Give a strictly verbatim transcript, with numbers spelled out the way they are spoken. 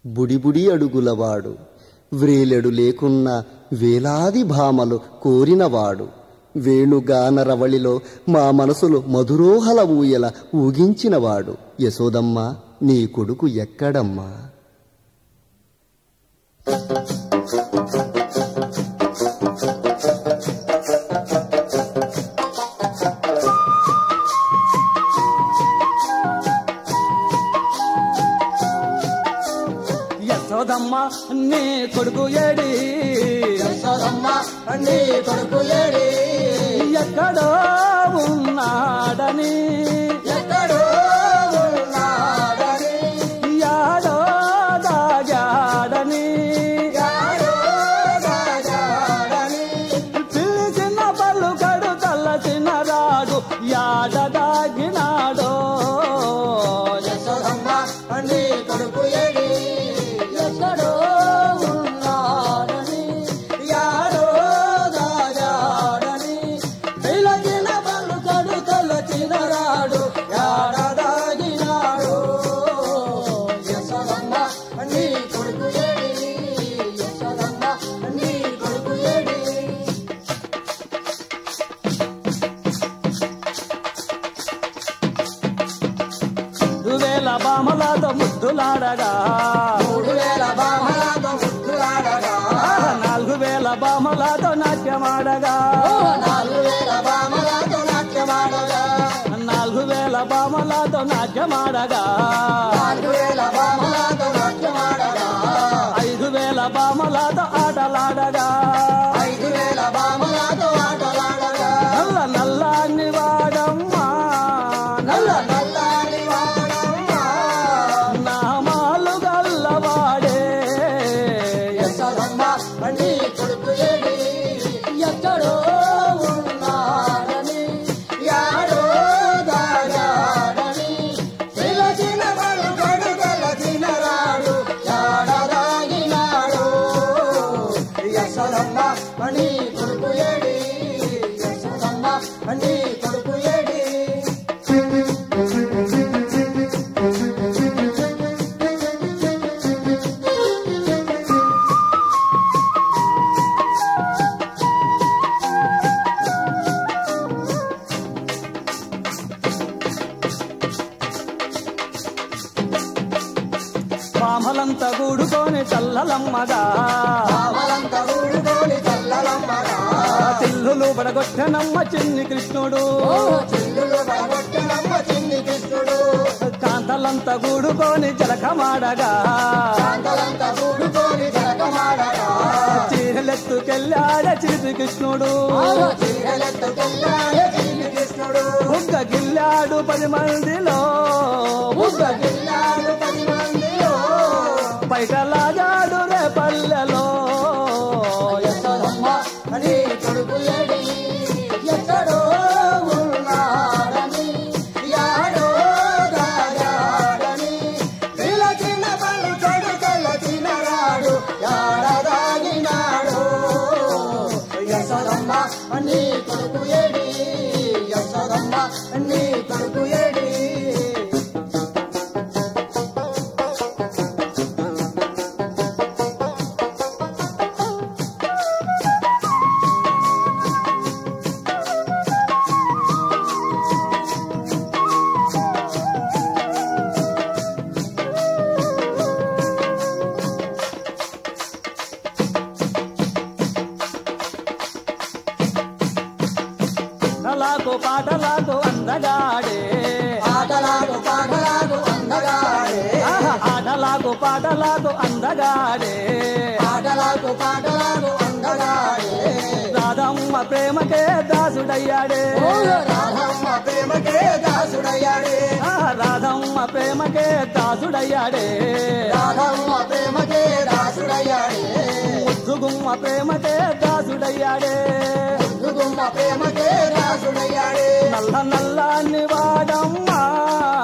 బుడిబుడి అడుగులవాడు, వ్రేలెడు లేకున్న వేలాది భామలు కోరినవాడు, వేణుగానరవళిలో మా మనసులు మధురోహల ఊయల ఊగించినవాడు. యశోదమ్మ, నీ కొడుకు ఎక్కడమ్మా? యశోదమ్మ నీ కొడుకు ఏడి, యశోదమ్మ నీ కొడుకు ఏడి, ఎక్కడో ఉన్నాడని, ఎక్కడో ఉన్నాడని, యాడో దాగాడని, యాడో దాగాడని, పిలిచిన పలుకడు తల్లచిన రాడు, యాడ దాగినాడో. యశోదమ్మ నీ కొడుకు ఏడి, ఎక్కడో ఉన్నాడని, యాడో దాగాడని, పిలచిన పలుకడు తలచిన రాడు, యాడ దాగినాడు. యశోదమ్మ నీ కొడుకు ఏడి, యశోదమ్మ నీ కొడుకు ఏడి. వేల బామలతో ముద్దులాడగా, మూడు వేల బామలతో ముద్దులాడగా, నాలుగు వేల బామలతో నాట్యమాడగా, నాలుగు వేల బామలతో నాట్యమాడగా, నాలుగు వేల బామలతో నాట్యమాడగా, నాలుగు వేల బామలతో నాట్యమాడగా, ఐదు వేల బామలతో ఆటలాడగా, ఐదు వేల బామలతో ఆటలాడగా, నల్ల నల్లాన్ని వాడమ్మా, నల్ల నల్లాని వాడమ్మా, నామాలు గల్లవాడే. యశోదమ్మ నీ కొడుకు ఏడి, ఎక్కడో ఉన్నాడని, యాడో దాగాడని, పిలచిన పలుకడు తలచిన రాడు, యాడ దాగినాడు. యశోదమ్మ నీ కొడుకు ఏడి, యశోదమ్మ నీ కొడుకు ఏడి. పామలంతా కూడుకొని చల్లలమ్మగా, పామలంతా ఊడుకొని చల్లలమ్మగా, చిల్లులు పడగొట్టనమ్మ చిన్ని కృష్ణుడు, చిల్లులు పడగొట్టనమ్మ చిన్ని కృష్ణుడు, కాంతలంతా కూడుకొని జలకమాడగా, కాంతలంతా ఊడుకొని జలకమాడగా, చీరలెత్తుకెళ్ళాడే చిరుతి కృష్ణుడు, చీరలెత్తుకెళ్ళాడే చిన్ని కృష్ణుడు, బుగ్గ గిల్లాడు పది మందిలో, బుగ్గ గిల్లాడు పది మందిలో, పైటలాగాడు రే పల్లెలో. యశోదమ్మ నీ కొడుకు ఏడి, ఎక్కడో ఉన్నాడని, యాడో దాగాడని, పిలచిన పలుకడు తలచిన రాడు, యాడ దాగినాడు. యశోదమ్మ నీ కొడుకు ఏడి, యశోదమ్మ నీ కొడుకు ఏడి. పాటలాకు పాటలాకు అందగాడే, ఆటలాడు పాటలాడు అందగాడే, ఆహా, ఆటలాకు పాటలాకు అందగాడే, ఆటలాడు పాటలాడు అందగాడే, రాధమ్మ ప్రేమకే దాసుడయ్యాడే, ఓ రాధమ్మ ప్రేమకే దాసుడయ్యాడే, ఆహా, రాధమ్మ ప్రేమకే దాసుడయ్యాడే, రాధమ్మ ప్రేమకే దాసుడయ్యాడే, ముద్దుగుమ్మ ప్రేమకే దాసుడయ్యాడే, ముద్దుగుమ్మ ప్రేమకే దాసుడయ్యాడే, నల్ల నల్లాన్ని వాడమ్మా,